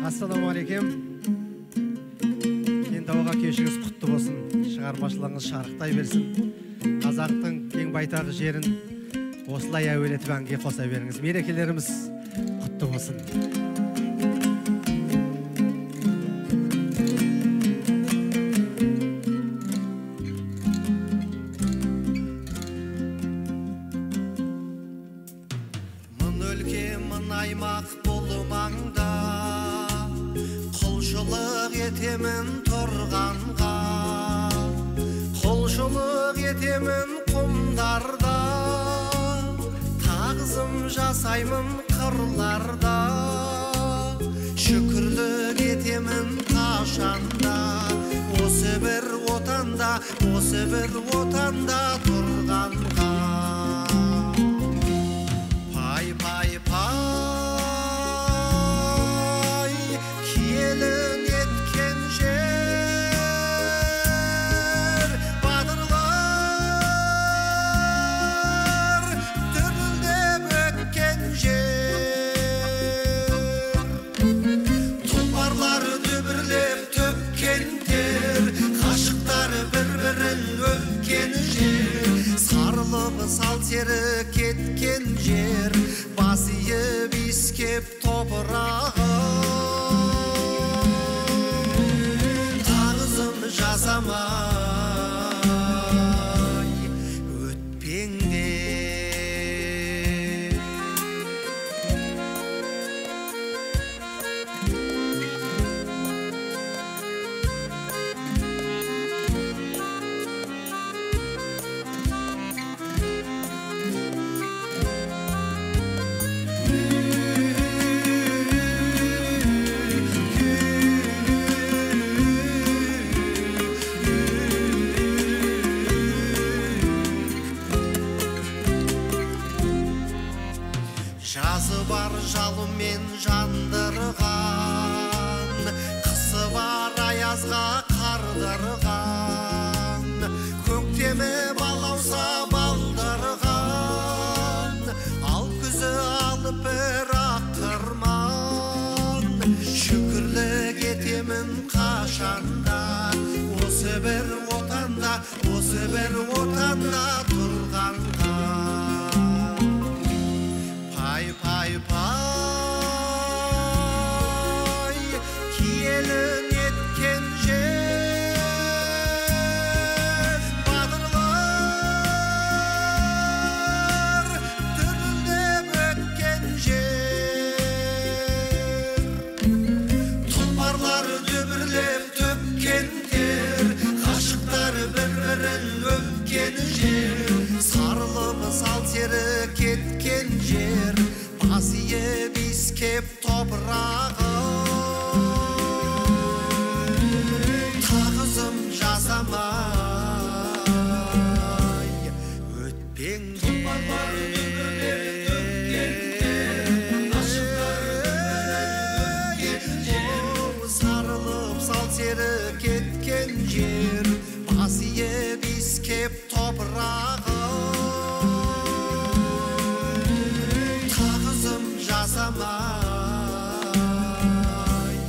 Ассалаумағалейкум. Кентауға кешіңіз құтты болсын, шығармашылығыңыз шарықтай берсін. Қазақтың кең байтақ жерін осылай әуелетіп әнге қоса беріңіз. Мерекелеріміз құтты болсын. Аймақ бұл маңда құлшылық етемін тұрғанға, құлшылық етемін құмдарда, тағзым жасаймын қырларда, шүкірлік етемін қашанда, осы бір отанда тұрғанға. Пай келін еткен жер, батырлар дүрілдеп өткен жер, тұлпарлар дүбірлеп төккен тер, ғашықтар бір-бірін өпкен жер, сарылып сал сері кеткен жер, бас иіп иіскеп топырағы, тағзым жасамай өтпеңдер. Жазы бар жалынмен жандырған, қысы бар аязға қардырған, көктемі балауса балдырған, ал күзі алып бір ақырман, шүкірлік етемін қашанда, осы бір отанда тұрғанға. Пай келін еткен жер, батырлар дүрілдеп өткен жер, тұлпарлар дүбірлеп төккен тер, ғашықтар бір-бірін өпкен жер, сарылып сал сері кеткен жер, бас иіп иіскеп топырағы, тағзым жасамай өтпеңдер. Сарылып сал сері кеткен жер, бас иіп иіскеп топырағы, жасамай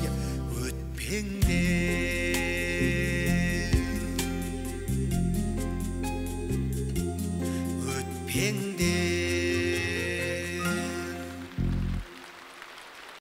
өтпеңдер.